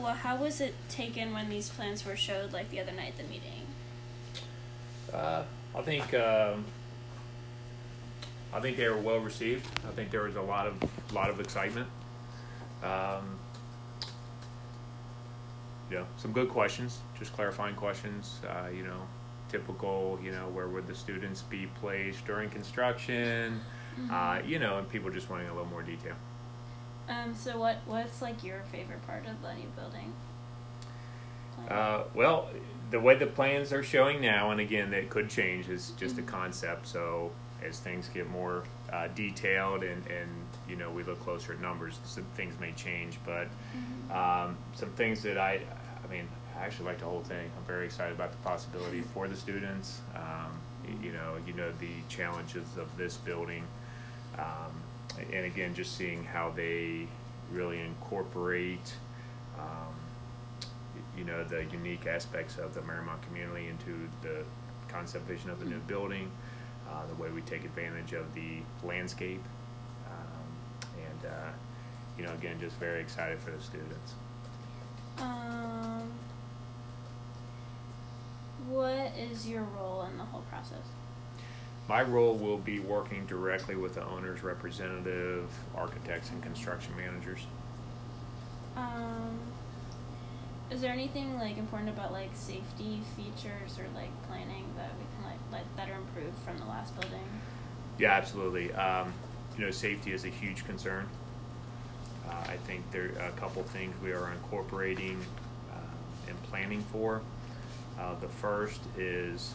Well, how was it taken when these plans were showed, like the other night at the meeting? I think they were well received. I think there was a lot of excitement. Some good questions, just clarifying questions. Typical. Where would the students be placed during construction? Mm-hmm. And people just wanting a little more detail. So what's like your favorite part of the new building? Well, the way the plans are showing now, and again, that could change, is just a concept. So as things get more detailed and we look closer at numbers, some things may change. But some things that I actually like the whole thing. I'm very excited about the possibility for the students. The challenges of this building. And again, just seeing how they really incorporate, the unique aspects of the Marymount community into the concept vision of the new building, the way we take advantage of the landscape, again, just very excited for the students. What is your role in the whole process? My role will be working directly with the owner's representative, architects, and construction managers. Is there anything like important about like safety features or like planning that we can like that are improved from the last building? Yeah, absolutely. Safety is a huge concern. I think there are a couple things we are incorporating and planning for. The first is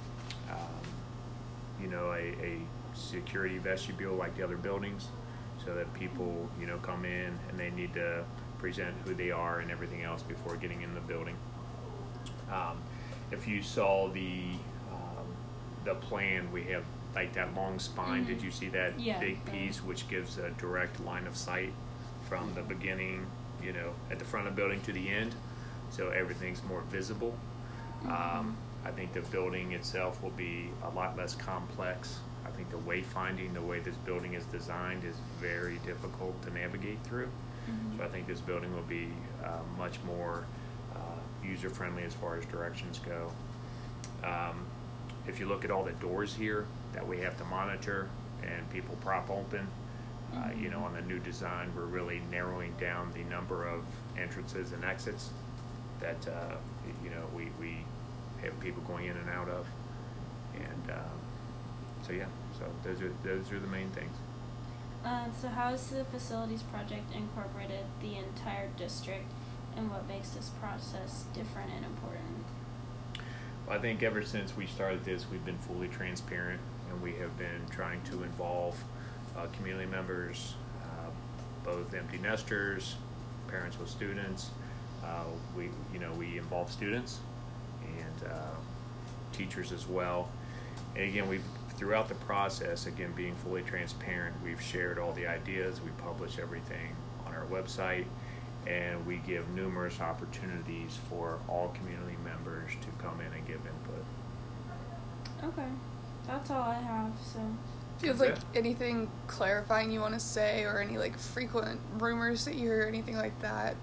a security vestibule like the other buildings, so that people, come in and they need to present who they are and everything else before getting in the building. If you saw the plan, we have like that long spine. Did you see that big piece, which gives a direct line of sight from the beginning, at the front of the building to the end, so everything's more visible. I think the building itself will be a lot less complex. I think the wayfinding, the way this building is designed, is very difficult to navigate through. So I think this building will be much more user-friendly as far as directions go. If you look at all the doors here that we have to monitor and people prop open, on the new design, we're really narrowing down the number of entrances and exits that we have people going in and out of, and so those are the main things. So how has the facilities project incorporated the entire district, and what makes this process different and important? Well, I think ever since we started this, we've been fully transparent, and we have been trying to involve community members, both empty nesters, parents with students. We involve students and teachers as well. And again, throughout the process, again, being fully transparent, we've shared all the ideas, we publish everything on our website, and we give numerous opportunities for all community members to come in and give input. Okay, that's all I have. So, do you have like anything clarifying you want to say, or any like frequent rumors that you hear, or anything like that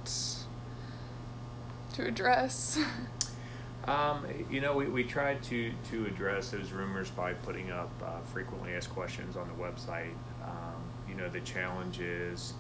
to address? We tried to address those rumors by putting up frequently asked questions on the website. The challenge is,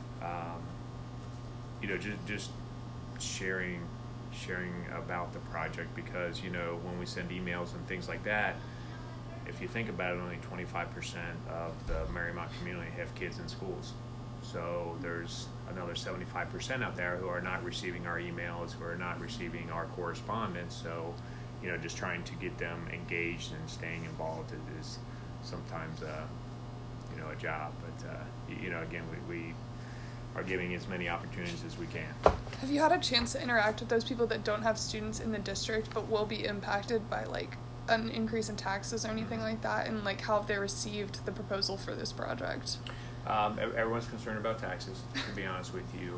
just sharing about the project, because, when we send emails and things like that, if you think about it, only 25% of the Marymount community have kids in schools. So there's another 75% out there who are not receiving our emails, who are not receiving our correspondence. So, just trying to get them engaged and staying involved is sometimes, a job. But, again, we are giving as many opportunities as we can. Have you had a chance to interact with those people that don't have students in the district but will be impacted by, like, an increase in taxes or anything like that, and, like, how have they received the proposal for this project? Everyone's concerned about taxes, to be honest with you,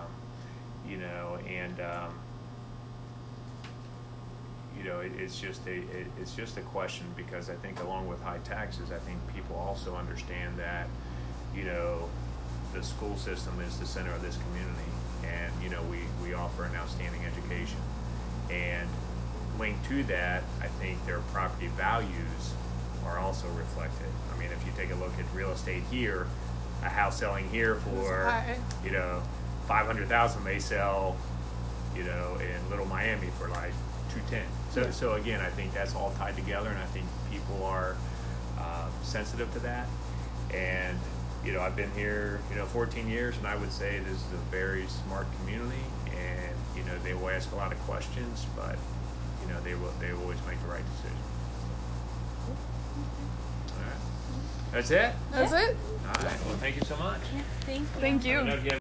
it's just a question, because I think along with high taxes, I think people also understand that, the school system is the center of this community, and we offer an outstanding education. And linked to that, I think their property values are also reflected. I mean, if you take a look at real estate here, a house selling here for $500,000 may sell in Little Miami for like $210. So again, I think that's all tied together, and I think people are sensitive to that. And I've been here 14 years, and I would say this is a very smart community, and they will ask a lot of questions, but they will always make the right decision. All right, that's it. That's it. All right. Well, thank you so much. Yeah, thank you. Thank you. I don't know if you have